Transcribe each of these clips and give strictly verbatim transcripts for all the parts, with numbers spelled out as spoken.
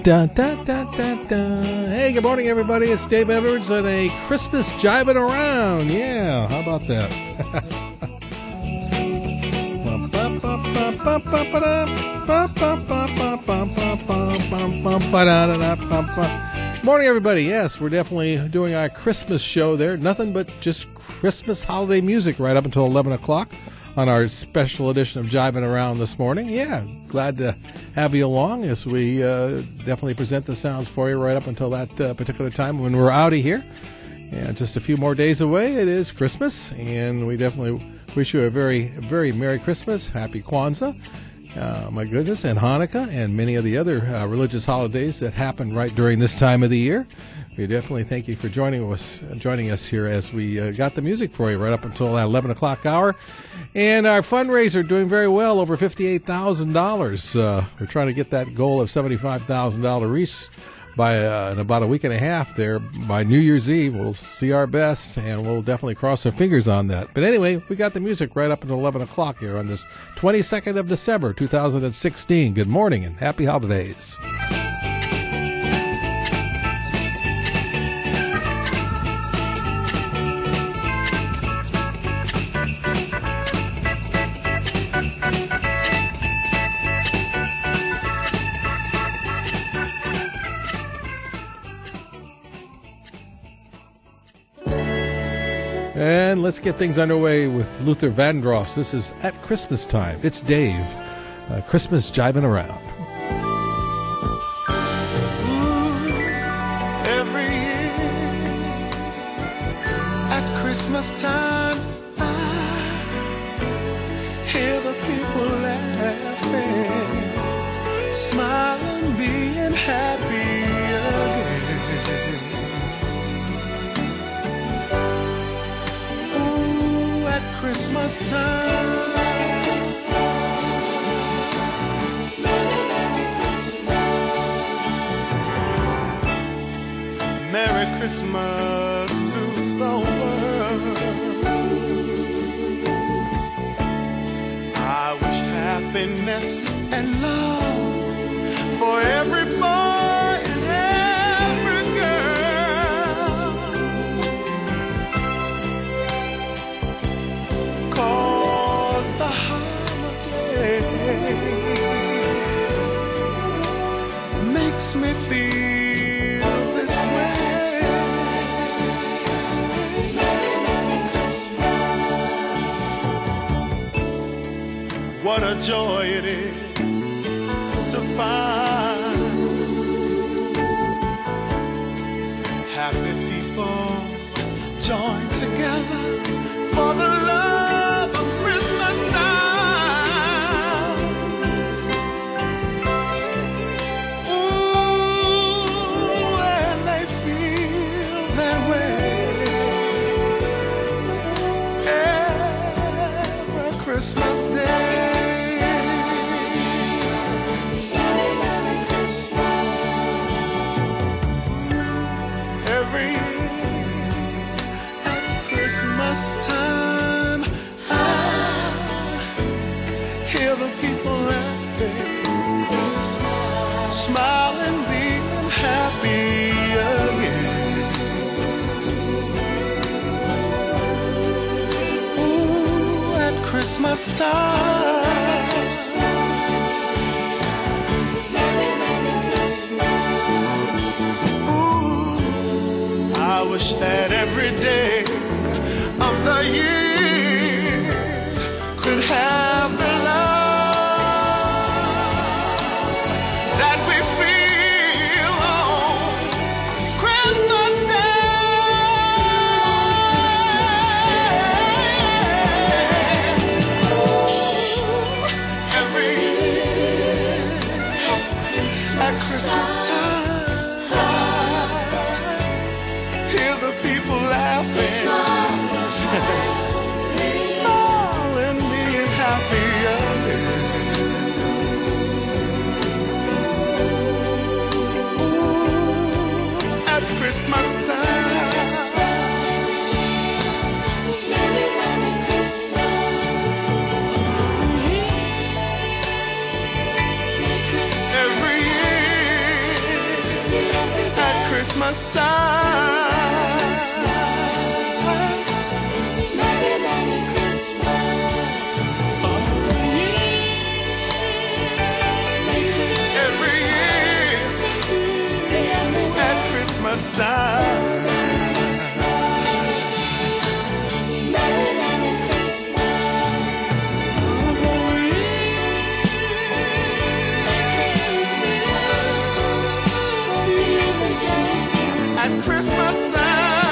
Dun, dun, dun, dun, dun. Hey, good morning, everybody. It's Dave Edwards and a Christmas Jiving Around. Yeah, how about that? Morning, everybody. Yes, we're definitely doing our Christmas show there. Nothing but just Christmas holiday music right up until eleven o'clock on our special edition of Jiving Around this morning. Yeah, glad to have you along as we uh, definitely present the sounds for you right up until that uh, particular time when we're out of here. And just a few more days away, it is Christmas, and we definitely wish you a very, very Merry Christmas, Happy Kwanzaa, uh, my goodness, and Hanukkah, and many of the other uh, religious holidays that happen right during this time of the year. We definitely thank you for joining us joining us here as we uh, got the music for you right up until that eleven o'clock hour. And our fundraiser doing very well, over fifty-eight thousand dollars. Uh, we're trying to get that goal of seventy-five thousand dollars reach by uh, in about a week and a half there. By New Year's Eve, we'll see our best, and we'll definitely cross our fingers on that. But anyway, we got the music right up until eleven o'clock here on this twenty-second of December, two thousand sixteen. Good morning and happy holidays. And let's get things underway with Luther Vandross. This is At Christmas Time. It's Dave. Uh, Christmas Jiving Around. Ooh, every year at Christmas time, I hear the people laughing, smiling, being happy again. Christmas time, Merry Christmas to the world. I wish happiness and love for every boy and every girl. 'Cause the holiday makes me feel this way. What a joy it is to find happy people join together for the love of Christmas time. Ooh, and they feel that way every Christmas day. Every Christmas time, I hear the people laughing, smiling, being happy again. Ooh, at Christmas time, ooh, I wish that every day of the year could have the love that we feel on Christmas Day. Every year at Christmas time, hear the people laughing, smiling, being happy again. Ooh, at Christmas time, every year Christmas time. Merry, Merry Christmas. Every year at Christmas time. At Christmas time.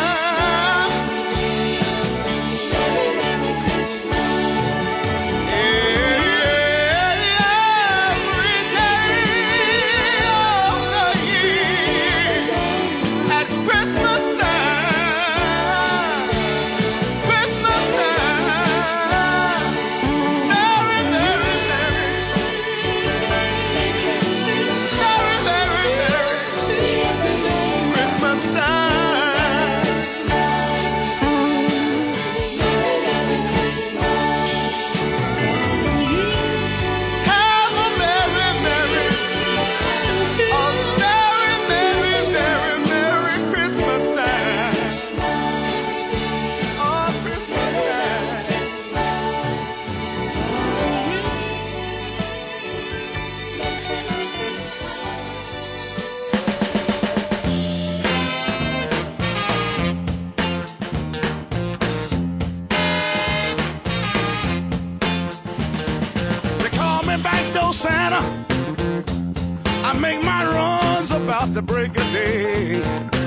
Santa, I make my runs about the break of day.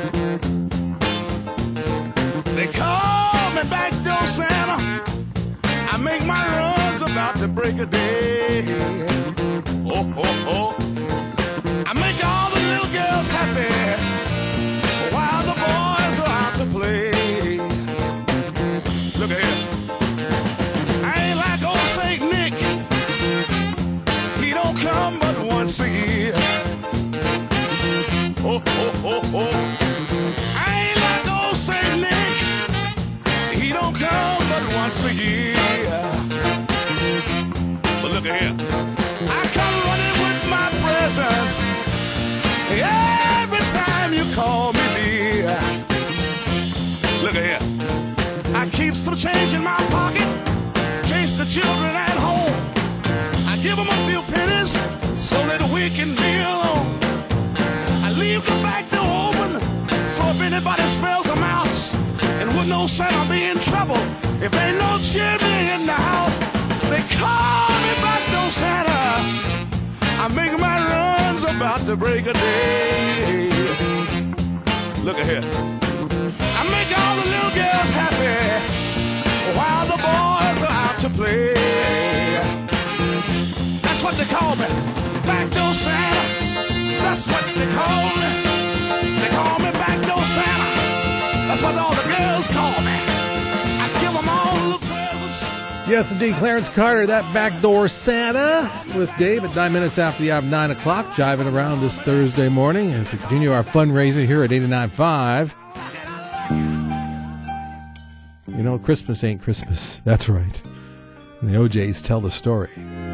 They call me back door Santa, I make my runs about the break of day. Oh, oh, oh, I make all the little girls happy while the boys are out to play. Look at here, I ain't like old Saint Nick, come but once a year. Oh, oh, oh, oh. I ain't like old Saint Nick. He don't come but once a year. But look at here. I come running with my presents every time you call me dear. Look at here. I keep some change in my pocket in case the children at home. Give them a few pennies so that we can be alone. I leave the back door open so if anybody smells a mouse, and would know Santa be in trouble if ain't no children in the house. They call me back door Santa, I make my runs about the break of day. Look at here, I make all the little girls happy while the boys are out to play. That's what they call me, backdoor Santa. That's what they call me. They call me backdoor Santa. That's what all the girls call me. I give them all the presents. Yes, indeed, Clarence Carter, that backdoor Santa, with Dave at nine minutes after the hour of nine o'clock, jiving around this Thursday morning as we continue our fundraiser here at eighty-nine point five. You know, Christmas ain't Christmas. That's right. And the O Js tell the story.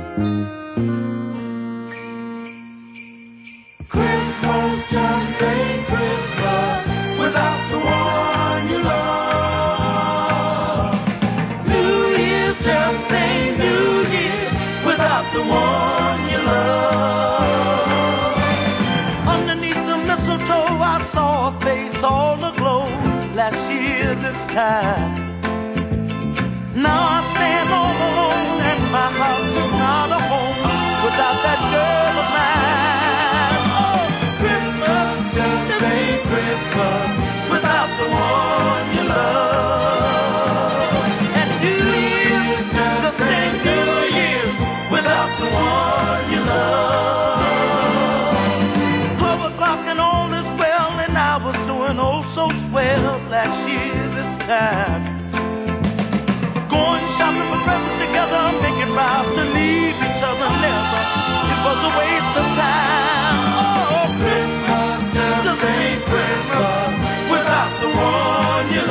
Christmas just ain't Christmas without the one you love. New Year's just ain't New Year's without the one you love. Underneath the mistletoe I saw a face all aglow last year this time. Now I stand all alone and my house is not a home without that girl of mine. Oh, Christmas just ain't Christmas without the one you love. And New Year's just ain't New Year's without the one you love. Twelve o'clock and all is well, and I was doing oh so swell last year this time. Going shopping for presents together, making vows to leave each other never. It was a waste of time. Oh, Christmas just ain't Christmas without the one you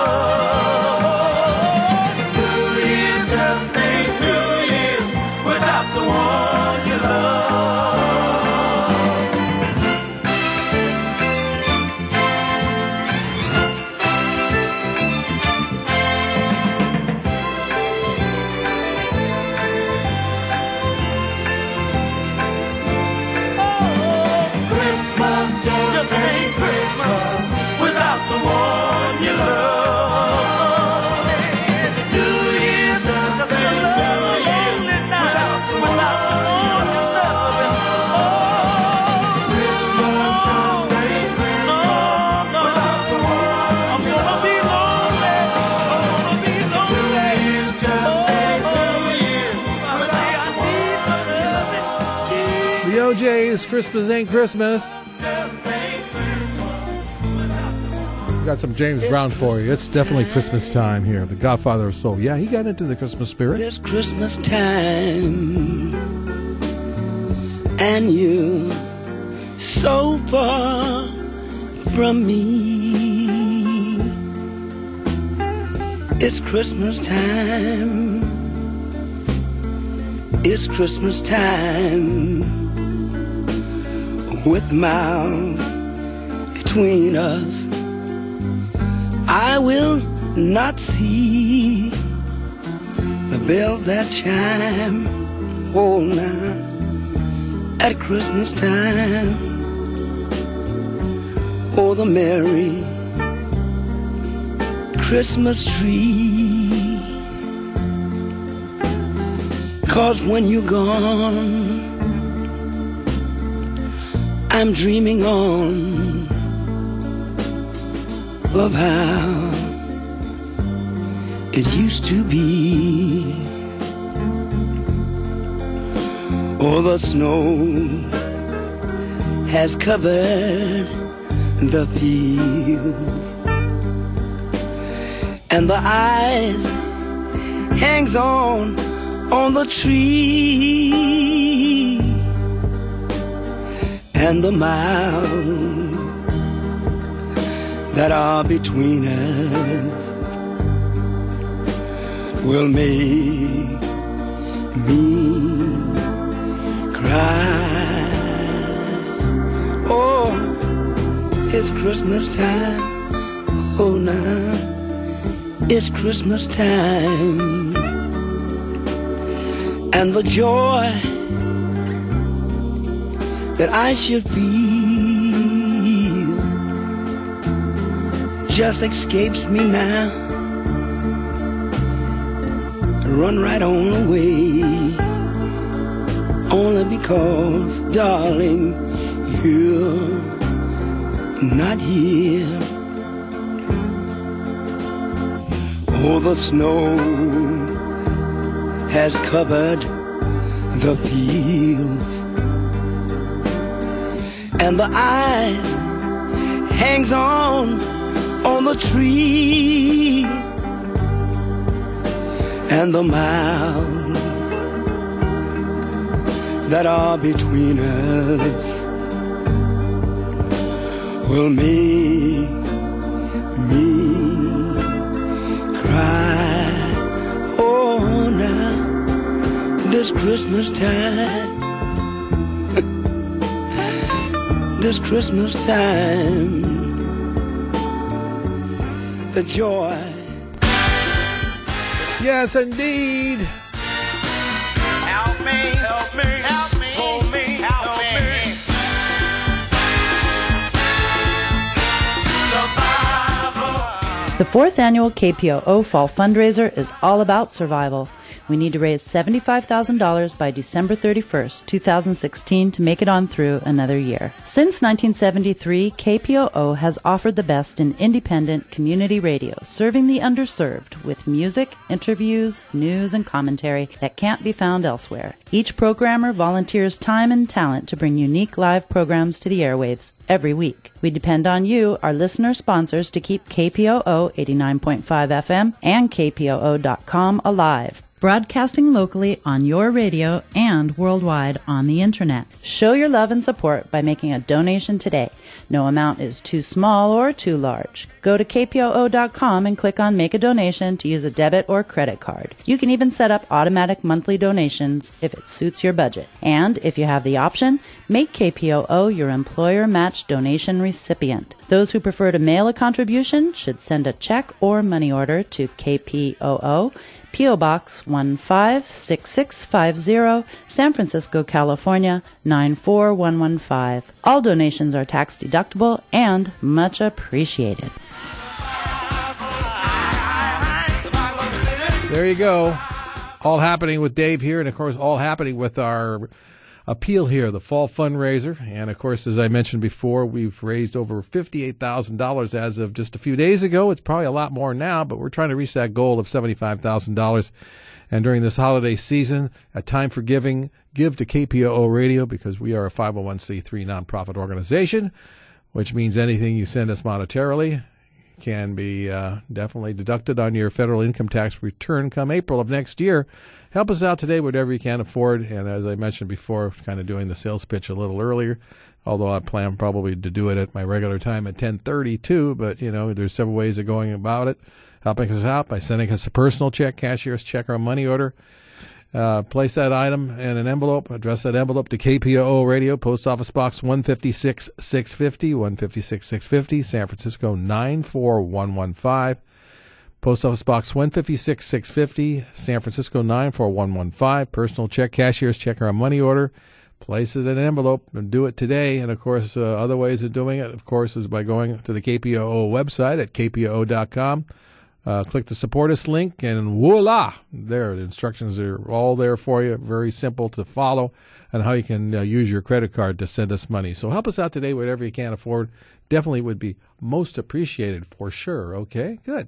love. New Year's just ain't New Year's without the one you love. days, Christmas ain't Christmas. We got some James Brown for you. It's definitely Christmas time here. The Godfather of Soul. Yeah, he got into the Christmas spirit. It's Christmas time, and you so far from me. It's Christmas time. It's Christmas time, with miles between us. I will not see the bells that chime, oh, now at Christmas time, oh, the merry Christmas tree. 'Cause when you're gone, I'm dreaming on of how it used to be. Oh, the snow has covered the field, and the ice hangs on on the tree, and the miles that are between us will make me cry. Oh, it's Christmas time. Oh, now it's Christmas time, and the joy that I should feel just escapes me now. Run right on away, only because, darling, you're not here. Oh, the snow has covered the fields, and the ice hangs on on the tree, and the miles that are between us will make me cry. Oh, now this Christmas time, this Christmas time, the joy. Yes, indeed. Help me, help me, help me, hold me, help me. Survival. The fourth annual K P O O Fall Fundraiser is all about survival. We need to raise seventy-five thousand dollars by December thirty-first, twenty sixteen to make it on through another year. Since nineteen seventy-three, K P O O has offered the best in independent community radio, serving the underserved with music, interviews, news, and commentary that can't be found elsewhere. Each programmer volunteers time and talent to bring unique live programs to the airwaves every week. We depend on you, our listener sponsors, to keep K P O O eighty-nine point five F M and K P O O dot com alive. Broadcasting locally on your radio and worldwide on the internet. Show your love and support by making a donation today. No amount is too small or too large. Go to K P O O dot com and click on Make a Donation to use a debit or credit card. You can even set up automatic monthly donations if it suits your budget. And if you have the option, make K P O O your employer match donation recipient. Those who prefer to mail a contribution should send a check or money order to K P O O, P O Box one five six six five zero, San Francisco, California nine four one one five. All donations are tax deductible and much appreciated. There you go. All happening with Dave here, and of course all happening with our appeal here, the fall fundraiser. And, of course, as I mentioned before, we've raised over fifty-eight thousand dollars as of just a few days ago. It's probably a lot more now, but we're trying to reach that goal of seventy-five thousand dollars. And during this holiday season, a time for giving, give to K P O O Radio, because we are a five oh one c three nonprofit organization, which means anything you send us monetarily can be uh, definitely deducted on your federal income tax return come April of next year. Help us out today, whatever you can afford. And as I mentioned before, kind of doing the sales pitch a little earlier, although I plan probably to do it at my regular time at ten thirty too. But, you know, there's several ways of going about it. Helping us out by sending us a personal check, cashier's check, or a money order. Uh, place that item in an envelope, address that envelope to K P O O Radio, Post Office Box one fifty-six six fifty, one fifty-six six fifty, San Francisco nine four one one five. Post Office Box one fifty-six six fifty, San Francisco nine four one one five. Personal check, cashier's check, or a money order. Place it in an envelope and do it today. And, of course, uh, other ways of doing it, of course, is by going to the K P O O website at K P O O dot com. Uh, click the Support Us link, and voila! There, the instructions are all there for you. Very simple to follow, and how you can uh, use your credit card to send us money. So help us out today, whatever you can afford. Definitely would be most appreciated for sure. Okay, good.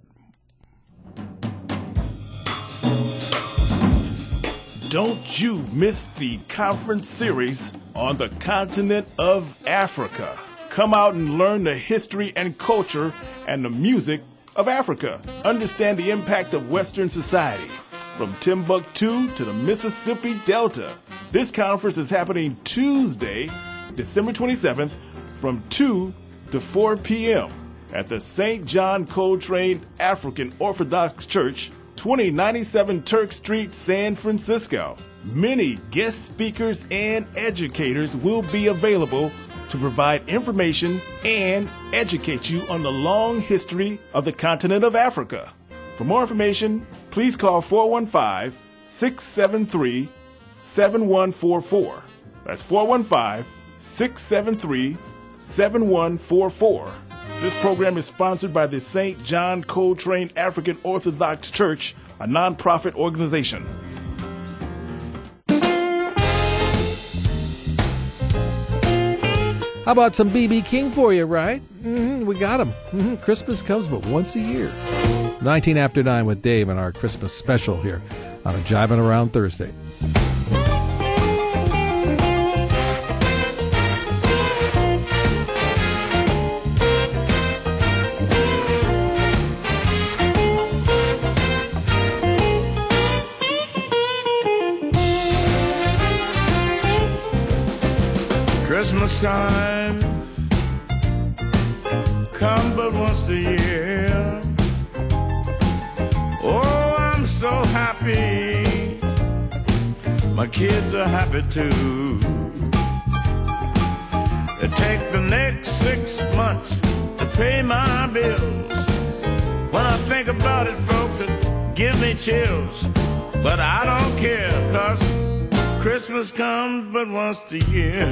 Don't you miss the conference series on the continent of Africa. Come out and learn the history and culture and the music of Africa. Understand the impact of Western society from Timbuktu to the Mississippi Delta. This conference is happening Tuesday, December twenty-seventh from two to four p.m. at the Saint John Coltrane African Orthodox Church, twenty ninety-seven Turk Street, San Francisco. Many guest speakers and educators will be available to provide information and educate you on the long history of the continent of Africa. For more information, please call four one five, six seven three, seven one four four. That's four one five, six seven three, seven one four four. This program is sponsored by the Saint John Coltrane African Orthodox Church, a nonprofit organization. How about some B B King for you, right? Mm-hmm, we got him. Mm-hmm. Christmas comes but once a year. nineteen after nine with Dave and our Christmas special here on a Jibin' Around Thursday. Christmas time come but once a year. Oh, I'm so happy. My kids are happy too. They take the next six months to pay my bills. When I think about it, folks, it gives me chills. But I don't care, 'cause Christmas comes but once a year.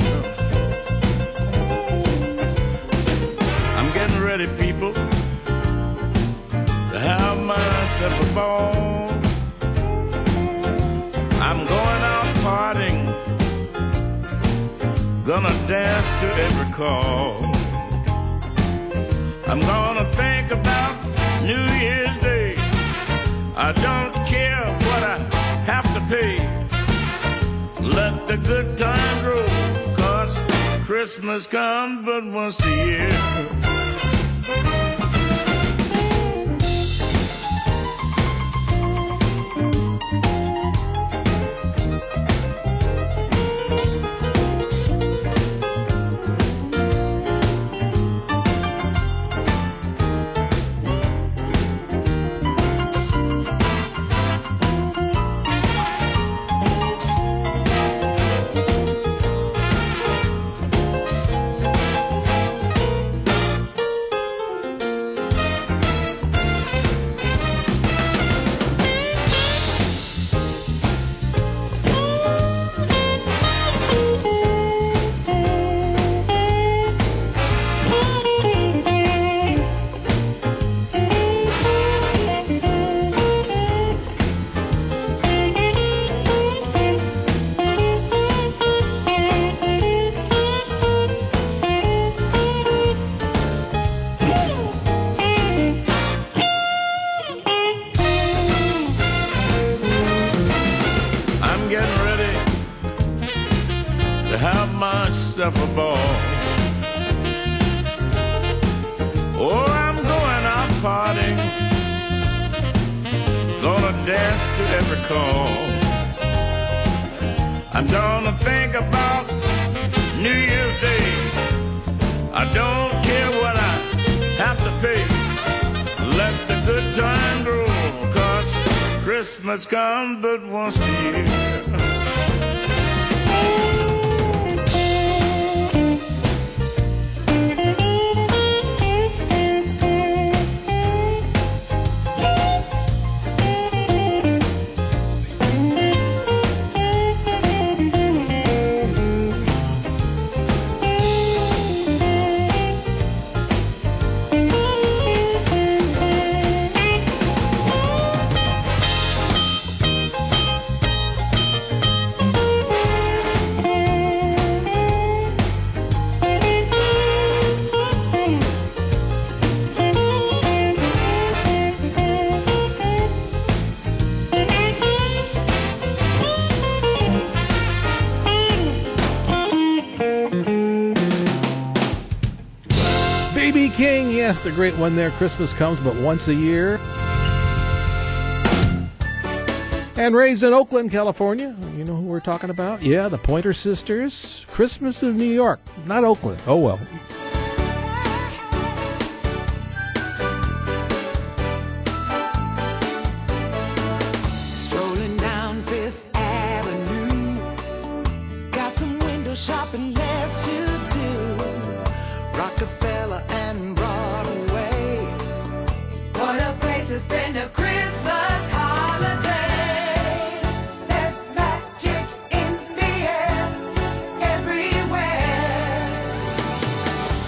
I'm getting ready, people, to have myself a ball. I'm going out partying, gonna dance to every call. I'm gonna think about New Year's Day. I don't care what I have to pay. Let the good times roll, 'cause Christmas comes but once a year. myself a ball. Oh, I'm going out partying, gonna dance to every call. I'm gonna think about New Year's Day. I don't care what I have to pay. Let the good time roll, 'cause Christmas comes but once a year. B B King, yes, the great one there. Christmas comes but once a year. And raised in Oakland, California. You know who we're talking about? Yeah, the Pointer Sisters. Christmas of New York, not Oakland. Oh, well. Strolling down Fifth Avenue, got some window shopping left to do. Rockefeller and Broadway, what a place to spend a Christmas holiday. There's magic in the air everywhere.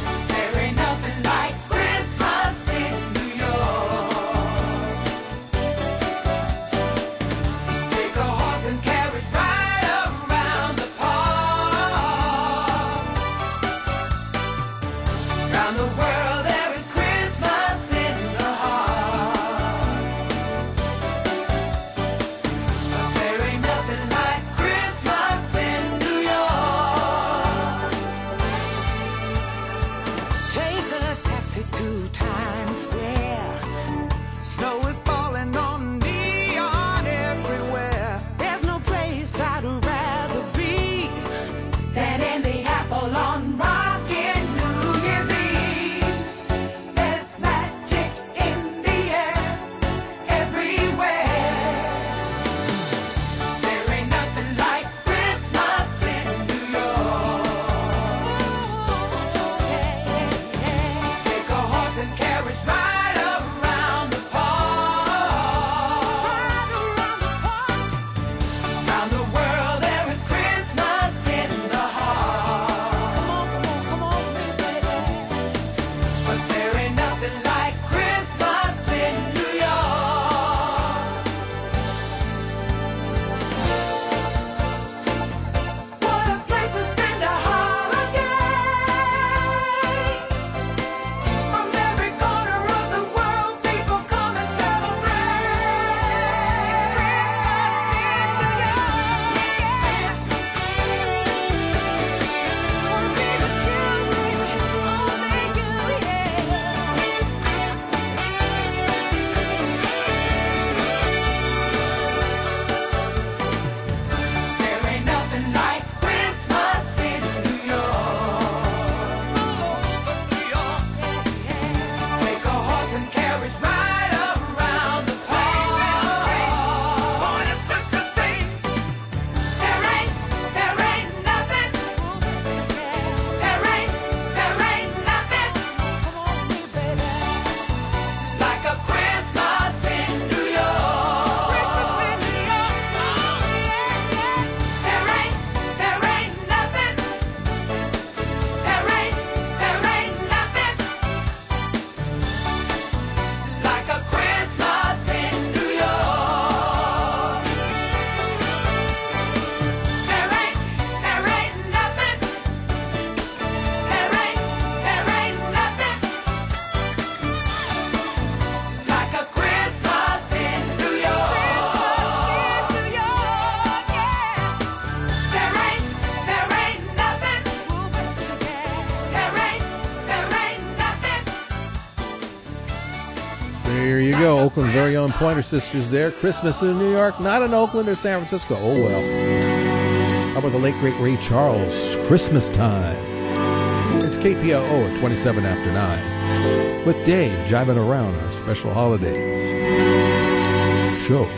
There you go. Oakland's very own Pointer Sisters there. Christmas in New York, not in Oakland or San Francisco. Oh, well. How about the late, great Ray Charles? Christmas Time. It's K P O O at twenty-seven after nine. With Dave jiving around our special holiday show.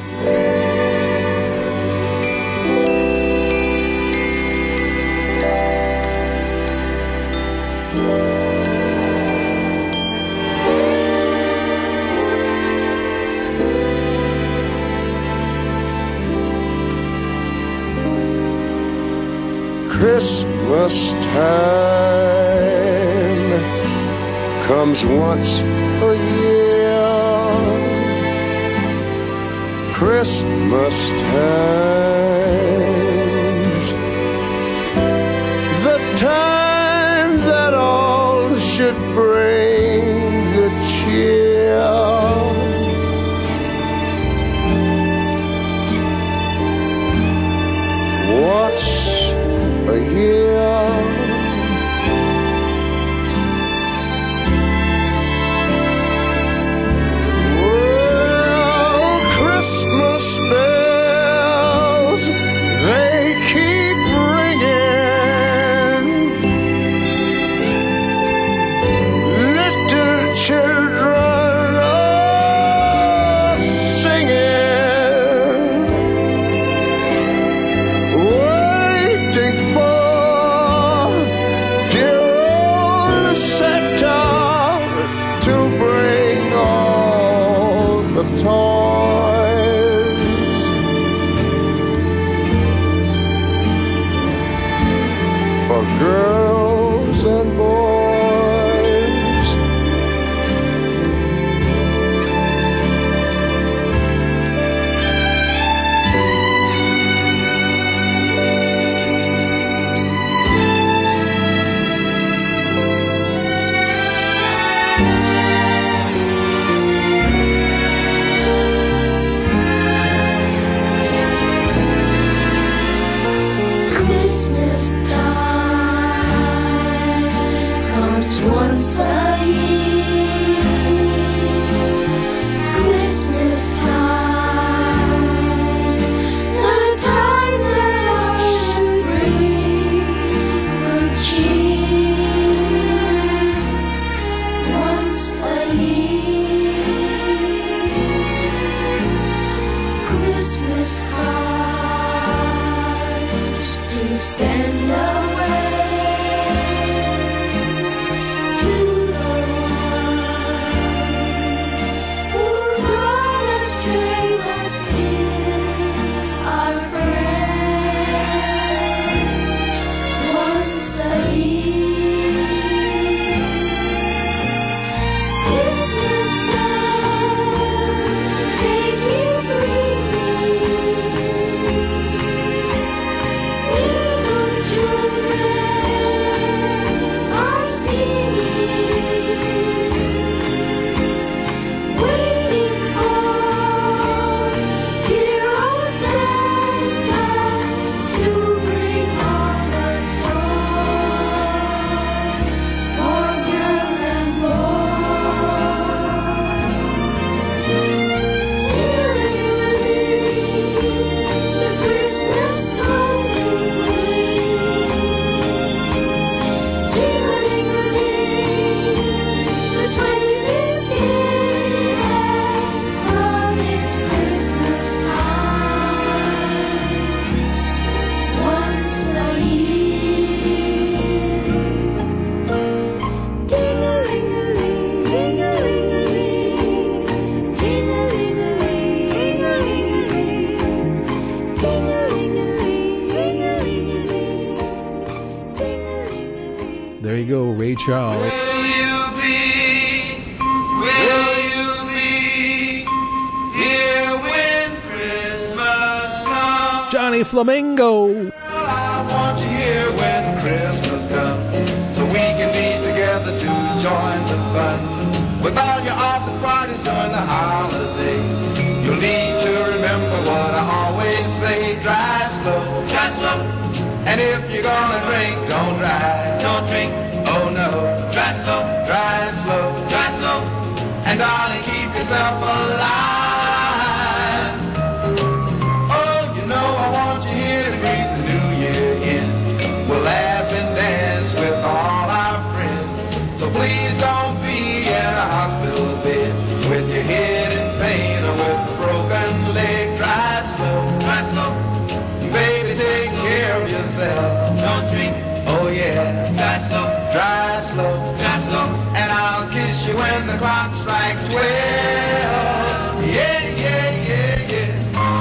Christmas time comes once a year. Christmas time's the time that all should bring good cheer. Once a year, well, Christmas bells, they keep ringing. Little children are singing, waiting for dear old Santa to bring all the toys. For girls and boys. Christmas time comes once a year. Christmas time, the time that all should bring good cheer. Once a year, Christmas cards to send away to the ones who've gone astray but still are friends. Once a year, Christmas bells, they keep ringing. Little children are singing, waiting for dear old Santa to bring all the toys for girls and boys. Ting-a-ling-a-ling, the Christmas toys will ring. Ting-a-ling-a-ling, the twenty-fifth year has come. It's Christmas time once a year. Ding-a-ling-a-ling, ding-a-ling-a-ling, ding-a-ling-a-ling, ding-a-ling-a-ling, ding-a-ling-a-ling. There you go, Ray Charles. Will you be, will you be here when Christmas comes? Johnny Flamingo. Well, I want you here when Christmas comes, so we can be together to join the fun. With all your office parties during the holidays, you'll need to remember what I always say: drive slow, drive slow. And if you're gonna drink, don't drive, don't drink. Oh no, drive slow, drive slow, drive slow. And darling, keep yourself alive. Oh, you know I want you here to breathe the new year in. We'll laugh and dance with all our friends. So please don't be in a hospital bed with your head in pain or with a broken leg. Drive slow, drive slow. Baby, take care of yourself. Don't drink. Oh yeah. Drive slow, drive slow, drive slow. And I'll kiss you when the clock strikes twelve. Yeah, yeah, yeah, yeah.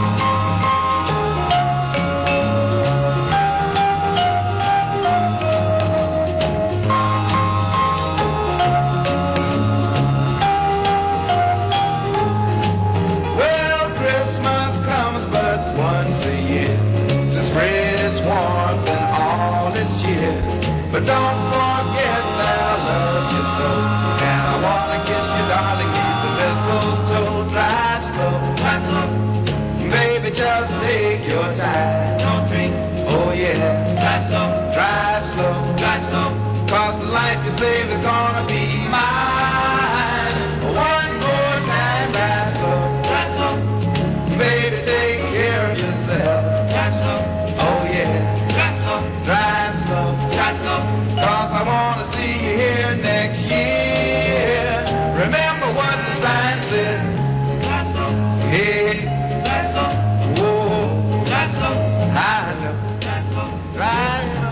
Well, Christmas comes but once a year to spread its warmth and all its cheer. But don't forget that I love you so, and I wanna kiss you, darling, neath the mistletoe. Drive slow, drive slow. Baby, just take your time. Don't drink. Oh yeah. Drive slow, drive slow, drive slow. Cause the life you save is gonna be mine. One more time, drive slow, drive slow. Baby, take care of yourself. Drive slow. Oh yeah. Drive slow, drive slow, drive slow. Cause I wanna see you here next year. Remember what the sign said. Drive slow. Hey. Drive slow. Whoa. Drive slow. I know. Drive slow. Drive slow.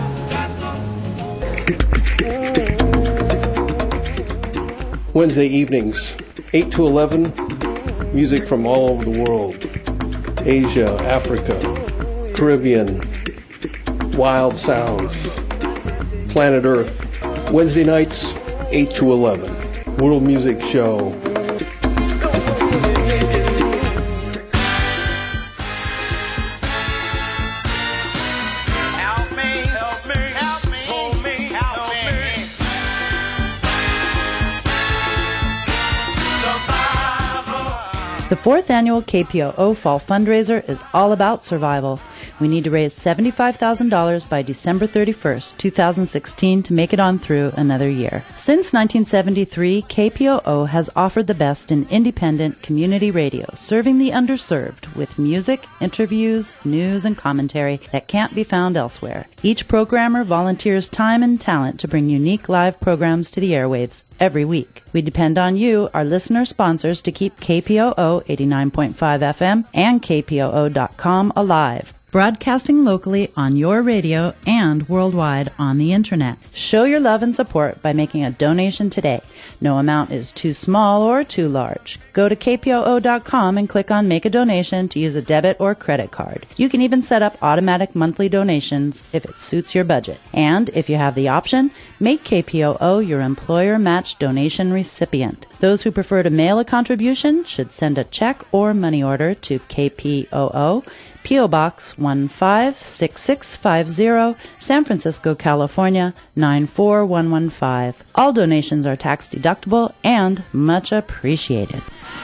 Wednesday evenings, eight to eleven, music from all over the world. Asia, Africa, Caribbean, wild sounds, planet Earth. Wednesday nights, eight to eleven. World Music Show. Help me, help me, help me, hold me, help me. Survival. The fourth annual K P O O Fall Fundraiser is all about survival. We need to raise seventy-five thousand dollars by December thirty-first, twenty sixteen to make it on through another year. Since nineteen seventy-three, K P O O has offered the best in independent community radio, serving the underserved with music, interviews, news, and commentary that can't be found elsewhere. Each programmer volunteers time and talent to bring unique live programs to the airwaves every week. We depend on you, our listener sponsors, to keep K P O O eighty-nine point five F M and K P O O dot com alive. Broadcasting locally on your radio and worldwide on the internet. Show your love and support by making a donation today. No amount is too small or too large. Go to K P O O dot com and click on Make a Donation to use a debit or credit card. You can even set up automatic monthly donations if it suits your budget. And if you have the option, make K P O O your employer match donation recipient. Those who prefer to mail a contribution should send a check or money order to K P O O, P O Box one five six six five zero, San Francisco, California nine four one one five. All donations are tax deductible and much appreciated.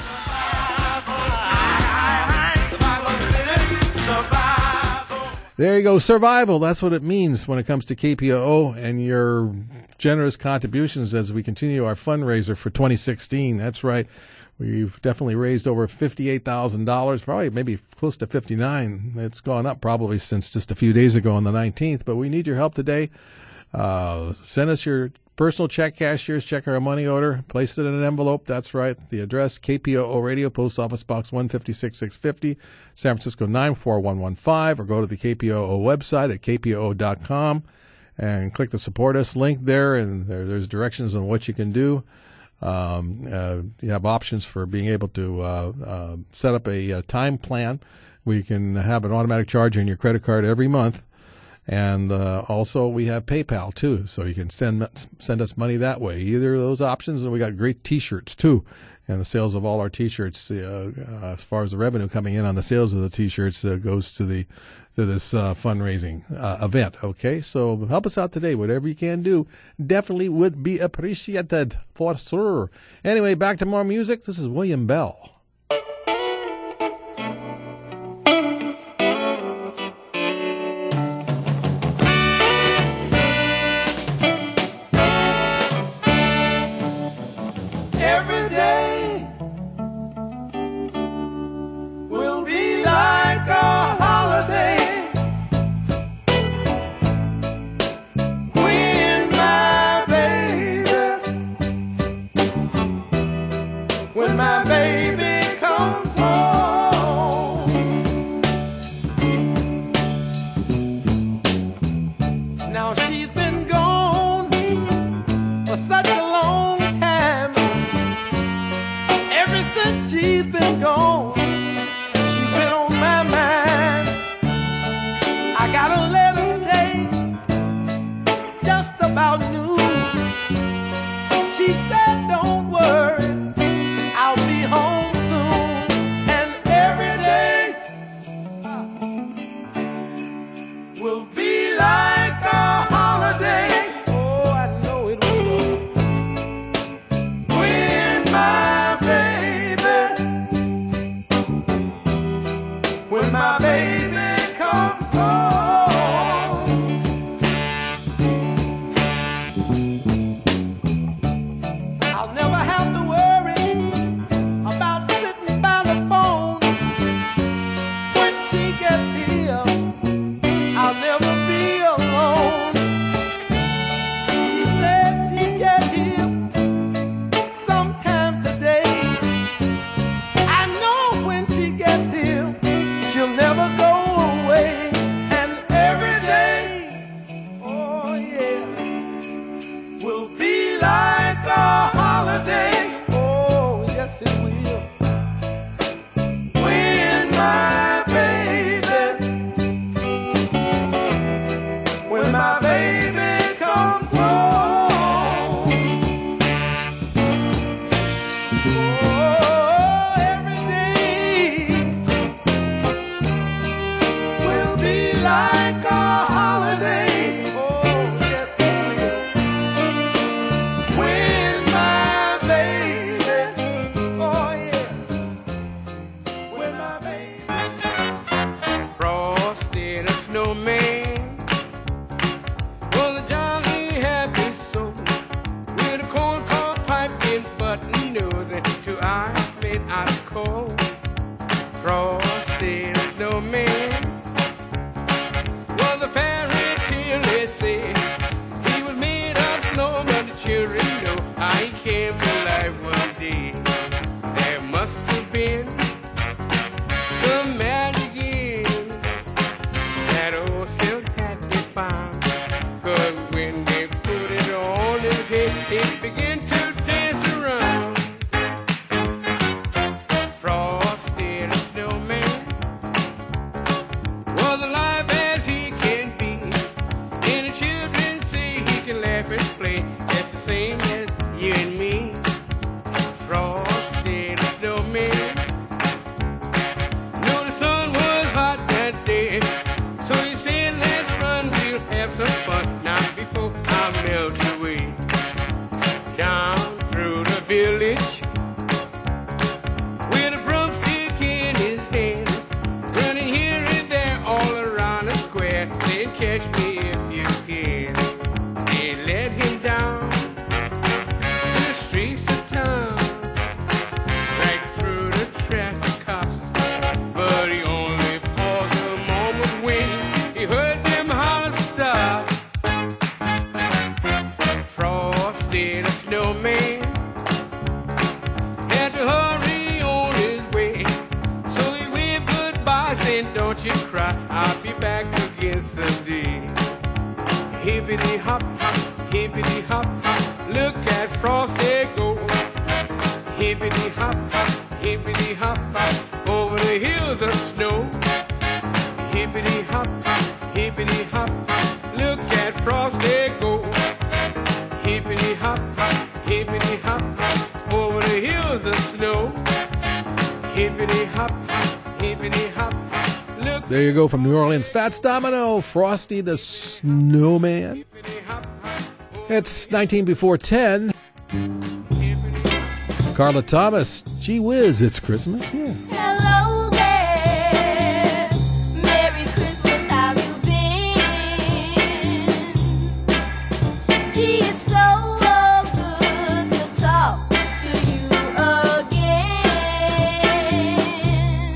There you go, survival. That's what it means when it comes to K P O O and your generous contributions as we continue our fundraiser for twenty sixteen. That's right. We've definitely raised over fifty-eight thousand dollars, probably maybe close to fifty-nine. It's gone up probably since just a few days ago on the nineteenth, but we need your help today. Uh, send us your personal check, cashier's check, or a money order. Place it in an envelope. That's right. The address, K P O O Radio, Post Office Box one fifty-six six fifty, San Francisco nine four one one five, or go to the K P O O website at K P O O dot com and click the Support Us link there, and there, there's directions on what you can do. Um, uh, you have options for being able to uh, uh, set up a, a time plan where you can have an automatic charge on your credit card every month. And uh, also we have PayPal, too, so you can send send us money that way. Either of those options, and we got great T-shirts, too. And the sales of all our T-shirts, uh, uh, as far as the revenue coming in on the sales of the T-shirts, uh, goes to the to this uh, fundraising uh, event. Okay, so help us out today. Whatever you can do definitely would be appreciated, for sure. Anyway, back to more music. This is William Bell. Every day when my baby comes home. Now she's been gone for such a long time. Ever since she's been gone, she's been on my mind. I got a letter today, just about noon. She said, don't worry, I'll be home soon. And every day will be like a holiday. Oh, I know it will. When my baby, when my baby comes home. I'll never have to worry about sitting by the phone. When she gets here, I'll never be alone. She said she'd get here sometime today. I know when she gets here, she'll never go away. And every day, oh yeah, will be like a holiday. Oh, yes it will. When my baby, when my baby comes home. Oh, every day will be like a holiday. Oh, yes it will. When my baby, oh yeah, when my baby. Frosty the snowman was a jolly happy soul with a corncob pipe and button nose and two eyes made out of coal. Frosty the snowman was a fairy tale, they say. He was made of snow, but the children know how he came to life one day. There must have been some magic in that old silk hat they found. Cause when they put it on his head, it began to dance around. Frosty the snowman was alive as he can be. And the children say he can laugh and play just the same as you and me. Frosty the snowman. No, the sun was hot that day, so he said, let's run, we'll have some fun. Not before I melt away. Down through the village with a broomstick in his hand, running here and there all around the square. Say, catch me if you can. They led him down the streets of town, right through the traffic cops. But he only paused a moment when he heard them holler stop. Frosty the snowman had to hurry on his way, so he waved goodbye, saying, don't you cry, I'll be back again someday. Hippity hop hop, hippity hop hop, look at Frosty go. Hippity hop hop, hippity hop hop, over the hills of snow. Hippity hop hop, hippity hop hop, look at Frosty go. Hippity hop hop, hippity hop hop, over the hills of snow. Hippity hop hop, hippity hop hop, look. There you go from New Orleans. Fats Domino, Frosty the Snowman. It's nineteen before ten. Carla Thomas, gee whiz, it's Christmas, yeah. Hello there, Merry Christmas, how you been? Gee, it's so good to talk to you again.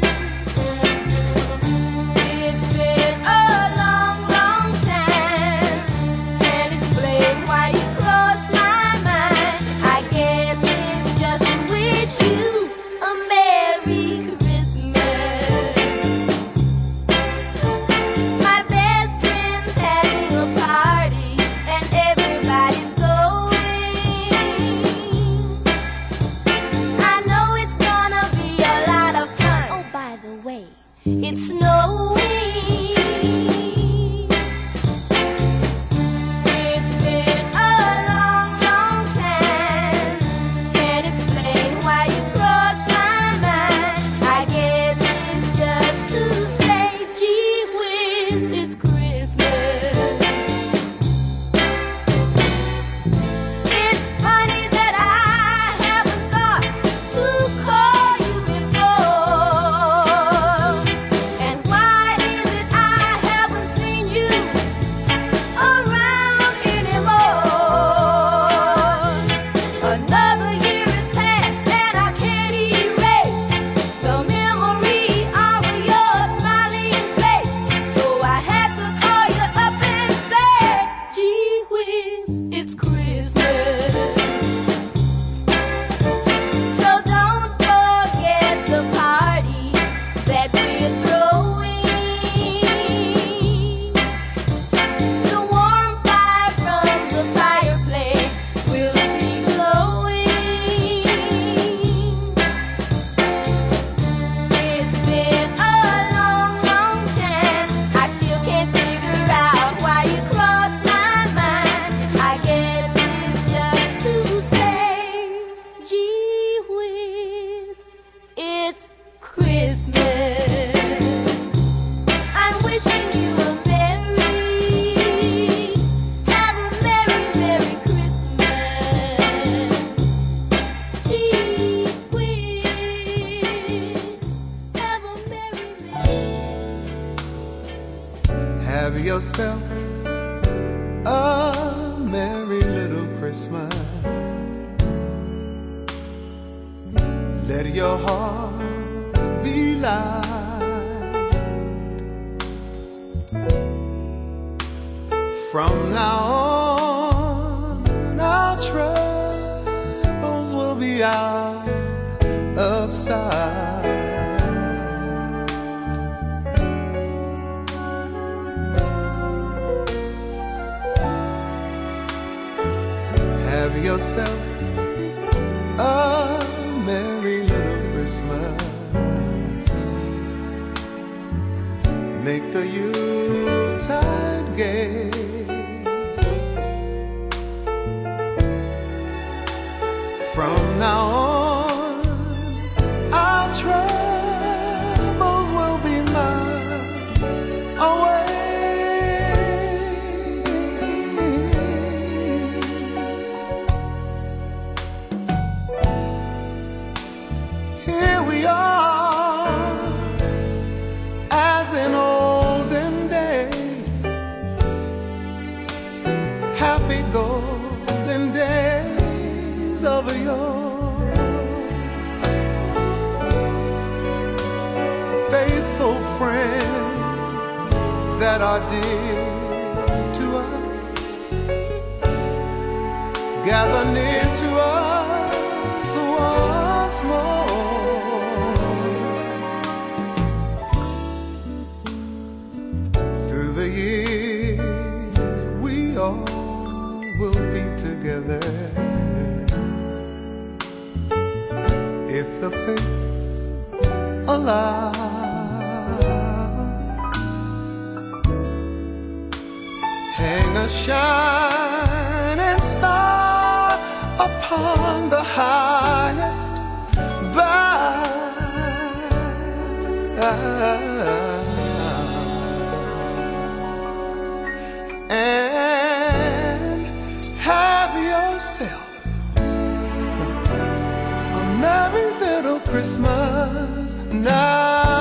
It's been a long, long time. Can't explain why you crossed my mind. I guess it's just a wish you yourself a merry little Christmas. Let your heart be light. From now on, our troubles will be out of sight. Have yourself a merry little Christmas. Make the Yuletide gay. From now on, our troubles will be miles away. Here we are, as in olden days, happy golden days of yore. Faithful friends that are dear to us, gather near to us once more. Through the years we all will be together, if the fates allow. Hang a shining star upon the highest bough, and have yourself a merry little Christmas now.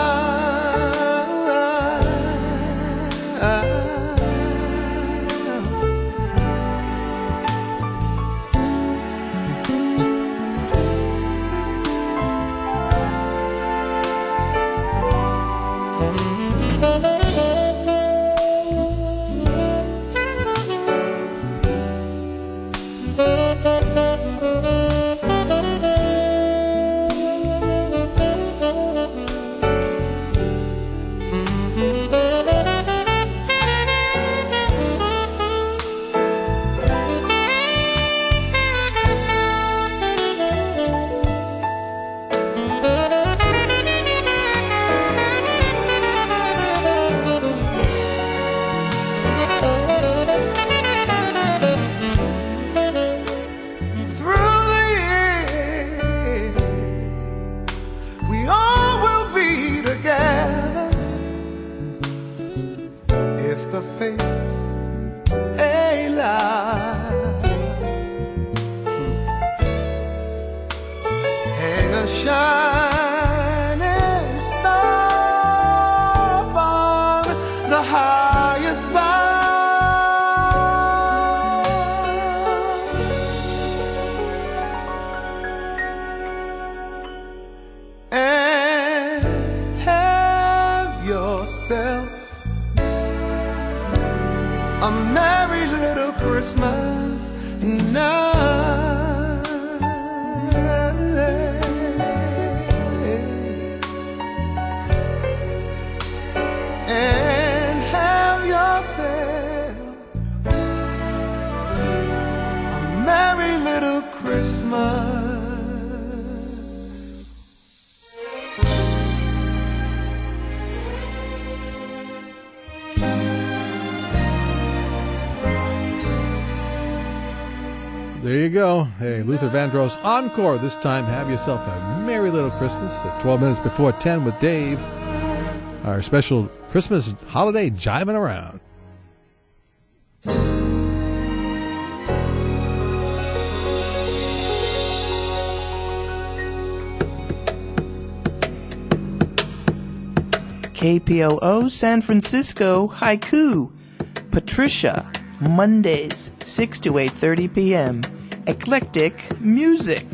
A merry little Christmas now. And have yourself a merry little Christmas. There you go. Hey, Luther Vandross encore. This time, have yourself a merry little Christmas at twelve minutes before ten with Dave. Our special Christmas holiday jiving around. K P O O San Francisco Haiku. Patricia, Mondays, six to eight thirty p.m. Eclectic Music.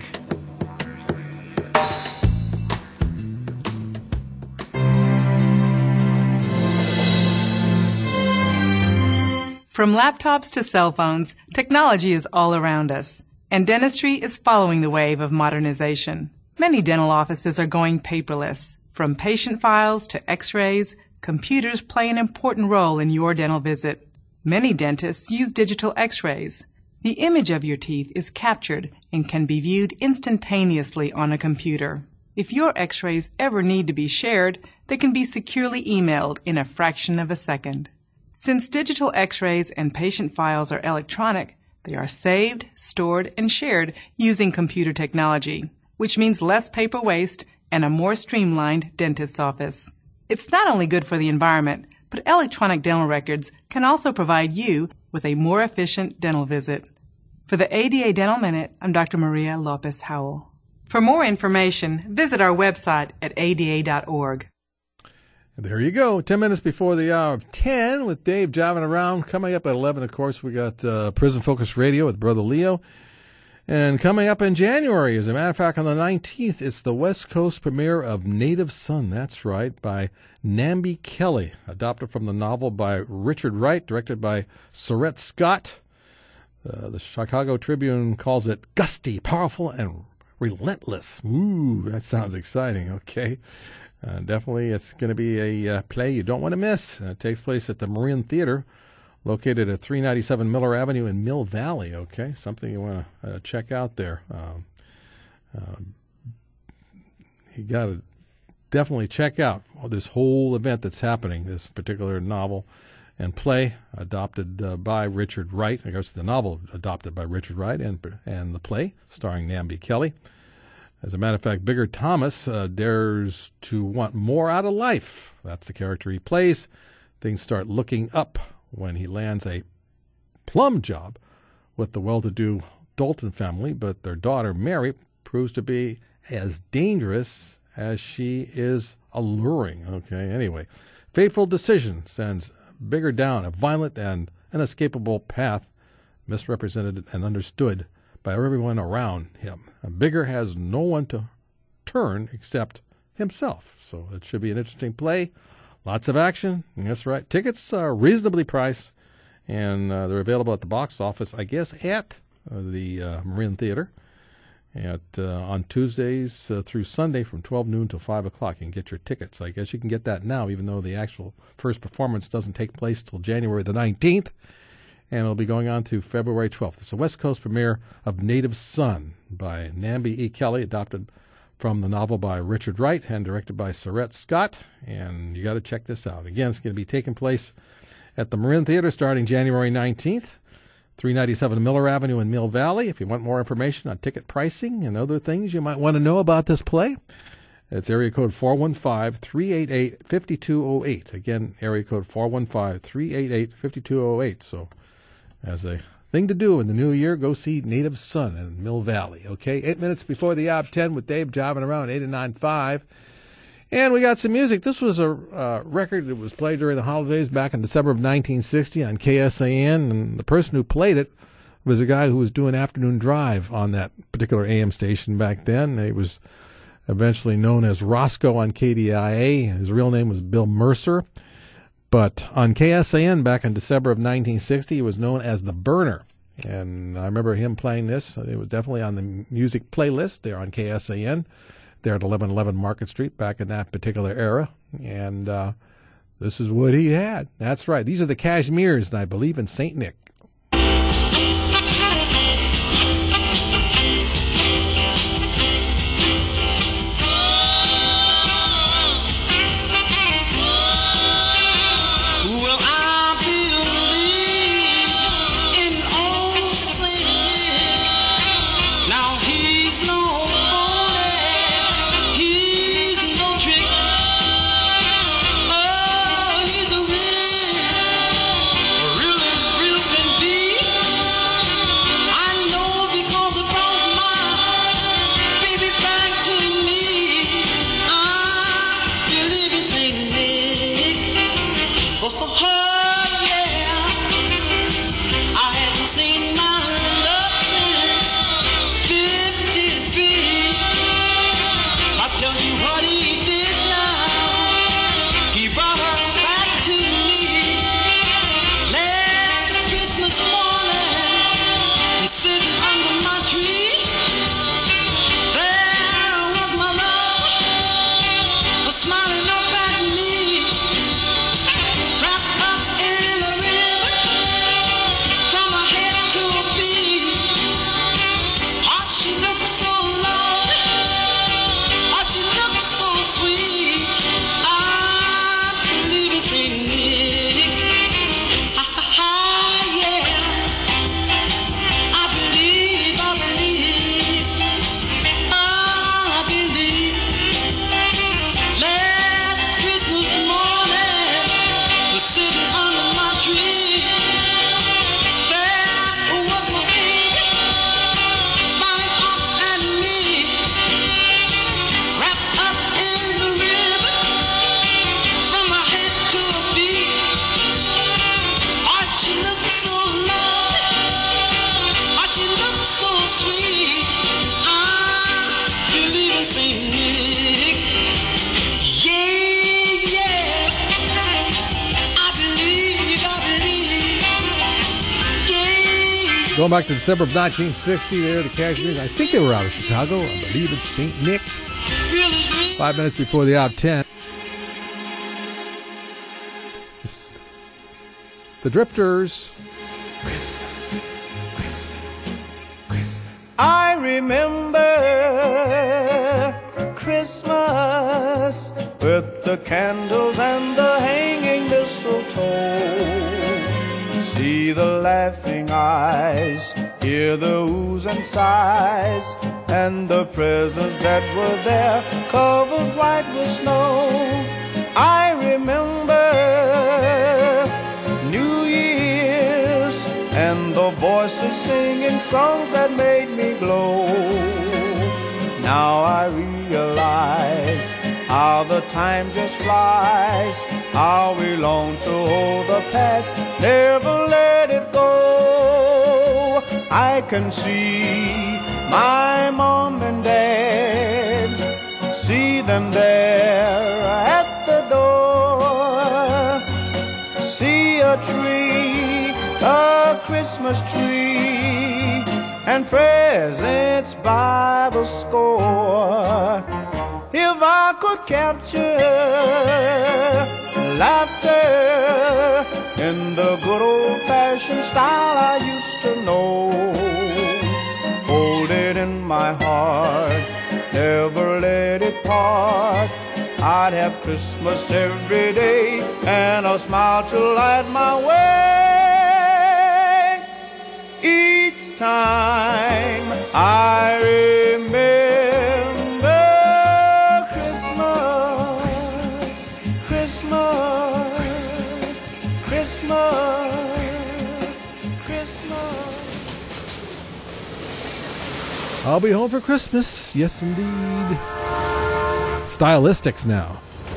From laptops to cell phones, technology is all around us, and dentistry is following the wave of modernization. Many dental offices are going paperless. From patient files to x-rays, computers play an important role in your dental visit. Many dentists use digital x-rays. The image of your teeth is captured and can be viewed instantaneously on a computer. If your x-rays ever need to be shared, they can be securely emailed in a fraction of a second. Since digital x-rays and patient files are electronic, they are saved, stored, and shared using computer technology, which means less paper waste and a more streamlined dentist's office. It's not only good for the environment, but electronic dental records can also provide you with a more efficient dental visit. For the A D A Dental Minute, I'm Doctor Maria Lopez Howell. For more information, visit our website at A D A dot org. There you go. Ten minutes before the hour of ten with Dave jiving around. Coming up at eleven, of course, we got uh, Prison Focus Radio with Brother Leo. And coming up in January, as a matter of fact, on the nineteenth, it's the West Coast premiere of Native Son. That's right, by Nambi Kelly, adapted from the novel by Richard Wright, directed by Surrett Scott. Uh, the Chicago Tribune calls it gusty, powerful, and relentless. Ooh, that sounds exciting. Okay. Uh, definitely, it's going to be a uh, play you don't want to miss. Uh, it takes place at the Marin Theater, located at three ninety-seven Miller Avenue in Mill Valley. Okay, something you want to uh, check out there. Um, uh, you got to definitely check out this whole event that's happening. This particular novel and play adopted uh, by Richard Wright. I guess the novel adopted by Richard Wright, and and the play starring Nambi Kelly. As a matter of fact, Bigger Thomas uh, dares to want more out of life. That's the character he plays. Things start looking up when he lands a plum job with the well-to-do Dalton family, but their daughter, Mary, proves to be as dangerous as she is alluring. Okay, anyway. Fateful decision sends Bigger down a violent and inescapable path, misrepresented and understood by everyone around him. And Bigger has no one to turn except himself. So it should be an interesting play. Lots of action. That's right. Tickets are reasonably priced, and uh, they're available at the box office, I guess, at uh, the uh, Marin Theater at uh, on Tuesdays uh, through Sunday from twelve noon to five o'clock. You can get your tickets. I guess you can get that now, even though the actual first performance doesn't take place till January the nineteenth. And it'll be going on to February twelfth. It's a West Coast premiere of Native Son by Nambi E. Kelly, adopted from the novel by Richard Wright and directed by Surrett Scott. And you got to check this out. Again, it's going to be taking place at the Marin Theater starting January nineteenth, three ninety-seven Miller Avenue in Mill Valley. If you want more information on ticket pricing and other things you might want to know about this play, it's area code four one five, three eight eight, five two zero eight. Again, area code four one five, three eight eight, five two zero eight. So as a thing to do in the new year, go see Native Son in Mill Valley. Okay, eight minutes before the hour of ten with Dave jiving around eighty-nine point five. And we got some music. This was a uh, record that was played during the holidays back in December of nineteen sixty on K S A N. And the person who played it was a guy who was doing afternoon drive on that particular A M station back then. He was eventually known as Roscoe on K D I A. His real name was Bill Mercer. But on K S A N back in December of nineteen sixty, he was known as The Burner. And I remember him playing this. It was definitely on the music playlist there on K S A N, there at eleven eleven Market Street back in that particular era. And uh, this is what he had. That's right. These are the Cashmeres, and I believe in Saint Nick. Real Going back to December of nineteen sixty, there, the Cashmeres. I think they were out of Chicago. I believe it's Saint Nick. Five minutes before the hour ten. The Drifters. Christmas, Christmas, Christmas. I remember Christmas with the candles and the hanging mistletoe. See the laughing eyes, hear the oohs and sighs, and the presents that were there covered white with snow. I remember New Year's and the voices singing songs that made me glow. Now I realize how the time just flies, how we long to hold the past, never let it go. I can see my mom and dad, see them there at the door. See a tree, a Christmas tree, and presents by the score. If I could capture laughter in the good old-fashioned style I used to know, hold it in my heart, never let it part, I'd have Christmas every day and a smile to light my way. Each time I remember Christmas, Christmas, Christmas, Christmas. I'll be home for Christmas. Yes, indeed. Stylistics now.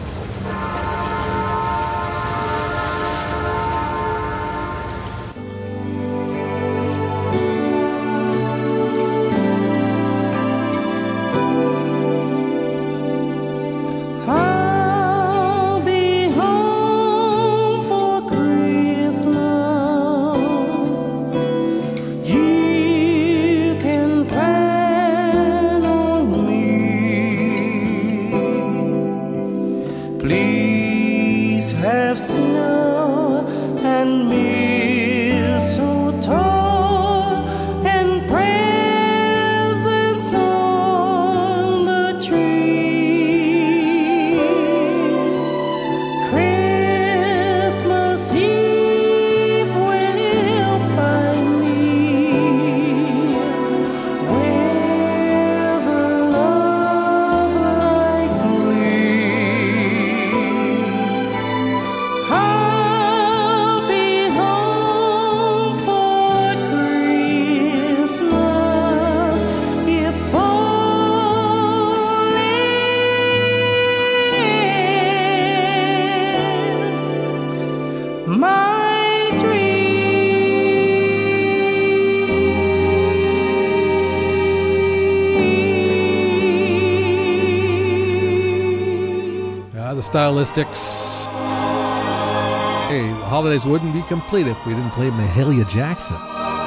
Stylistics. Hey, the holidays wouldn't be complete if we didn't play Mahalia Jackson.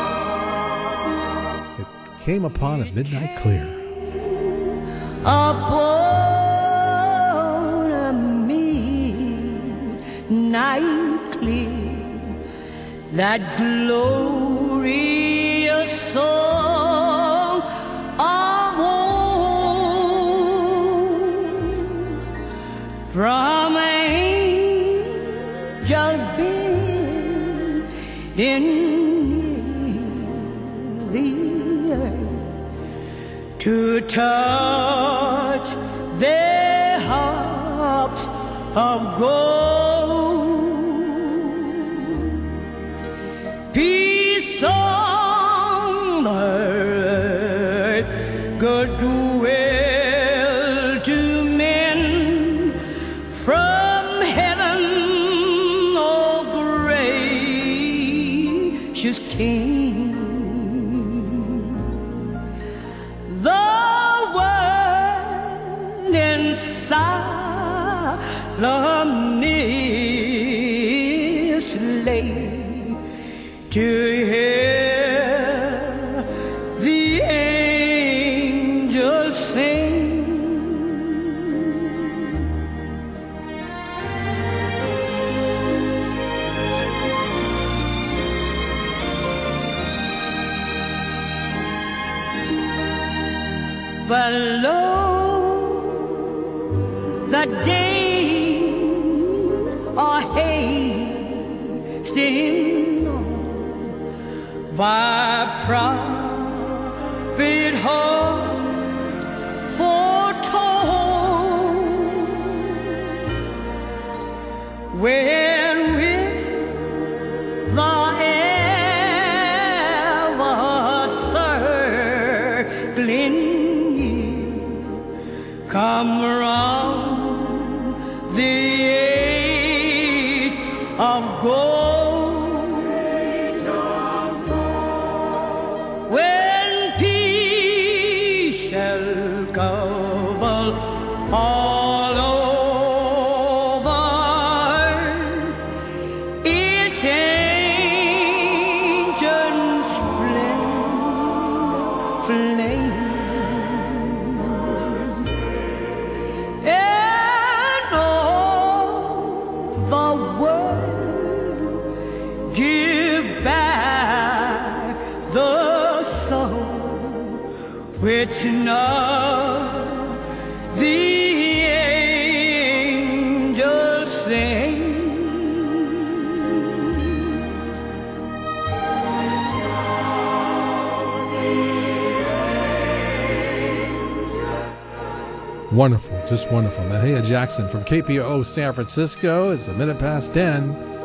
It came upon at midnight clear. Upon a midnight clear, that glorious song of old from angel being in the earth to touch their harps of gold. Peace on the earth, goodwill to men from heaven, oh gracious King. The world in solemnness lay to hear the days are hasting on by prophet heart foretold, when with the ever-circling come round the age of gold, when peace shall cover all over earth, its ancient flame, flame. And all the world give back the soul which now the angels sing. Wonderful, just wonderful. Mahalia Jackson from K P O O San Francisco. It's a minute past ten.